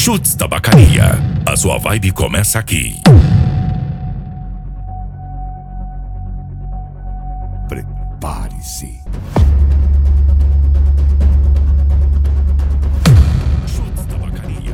Chutes Tabacaria. A sua vibe começa aqui. Prepare-se. Chutes Tabacaria.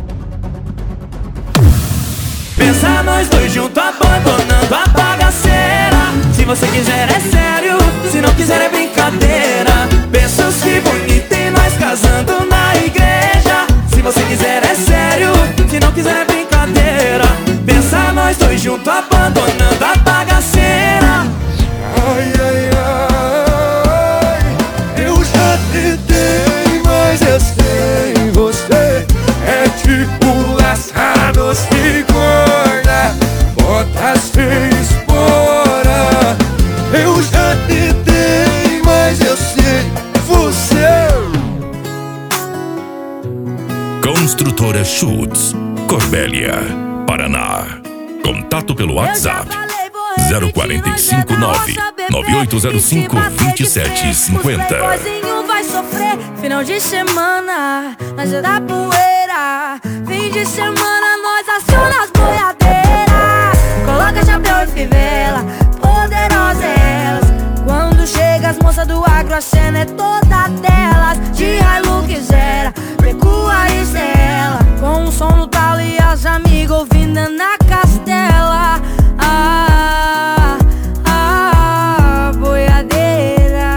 Pensa nós dois juntos abandonando a bagaceira. Se você quiser é sério, se não quiser é brincadeira. Pensa que bonito e nós casando na igreja. Se você quiser é sério, se não quiser é brincadeira. Pensa nós dois juntos abandonando a bagaceira. Ai, ai, ai, eu já tentei, mas eu sei, você é tipo laçados de corda, bota sem espora. Eu já tentei, mas eu sei, você. Construtora Chutes, Corbélia, Paraná. Contato pelo WhatsApp 0459 9805 2750. Playboyzinho vai sofrer. Final de semana, nós é da poeira. Fim de semana, nós aciona as boiadeiras. Coloca chapéu e fivela, poderosa elas. Quando chega as moças do agro, a cena é toda delas. De Hilux era, recua e estrela. Com o som no talo e as amigas ouvindo na castela. Boiadeira.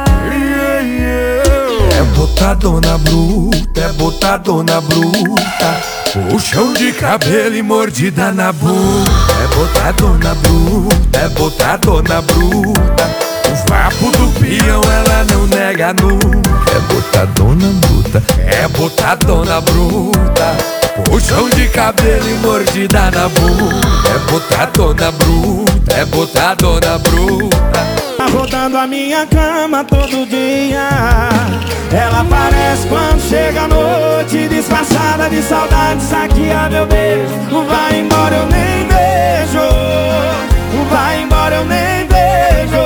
É botadona bruta, é botadona bruta, puxão de cabelo e mordida na boca. É botadona bruta, é botadona bruta, o vapo do peão ela não nega nunca. É botadona bruta, é botadona bruta, puxão de cabelo e mordida na boca. É botadona bruta, é botadona bruta. Tá rodando a minha cama todo dia. Ela aparece quando chega a noite, disfarçada de saudade, saqueia meu beijo. Vai embora eu nem beijo, vai embora eu nem beijo.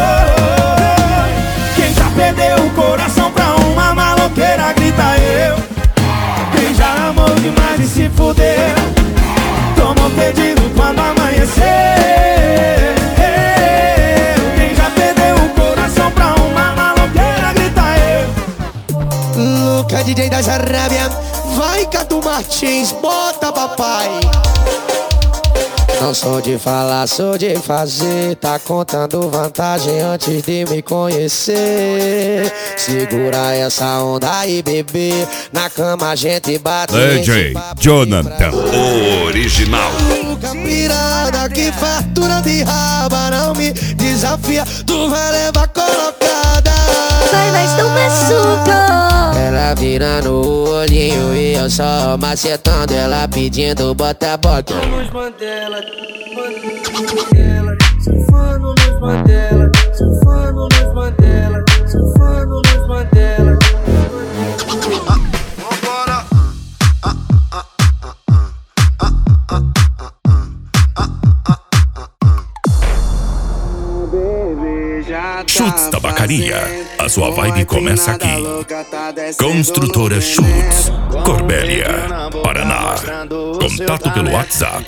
Quem já perdeu o coração pra uma maloqueira grita eu. Quem já amou demais e se fudeu, tomou pedido quando amanheceu. Quem já perdeu o coração pra uma maloqueira grita eu. Luca, DJ da Arábia, vai Cadu Martins, bota papai. Não sou de falar, sou de fazer. Tá contando vantagem antes de me conhecer. Segura essa onda aí, bebê. Na cama a gente bate. DJ Jonathan, o original. Luca pirada, que fartura de raba. Não me desafia, tu vai levar colocada. Vai, tu me suga. Ela virando o olhinho e eu só macetando. Ela pedindo bota, bota. Nos Mandela, Mandela, surfando nos Mandela, surfando nos Mandela, surfando nos Mandela. Vambora. Chutes Tabacaria. A sua vibe começa aqui. Construtora Chutes, Corbélia, Paraná. Contato pelo WhatsApp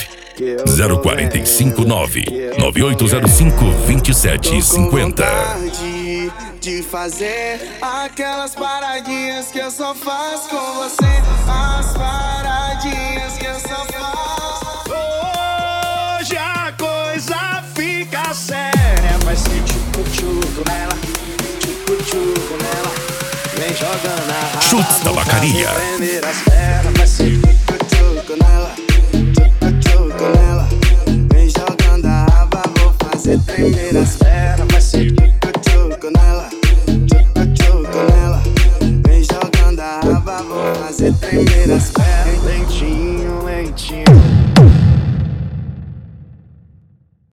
0459 9805 2750. De fazer aquelas paradinhas que eu só faço com você. As paradinhas que eu só faço. Hoje a coisa fica séria. Vai ser tchucu-tchucu nela, tchucu-tchucu nela. Vem jogando a raba. Chutes Tabacaria. Vai ser tchucu-tchucu nela, tchucu-tchucu nela. Vem jogando a raba, vou fazer tremer as pernas. Vai ser tchucu-tchucu nela, tchucu-tchucu nela. Vem jogando a raba, vou fazer tremer as pernas.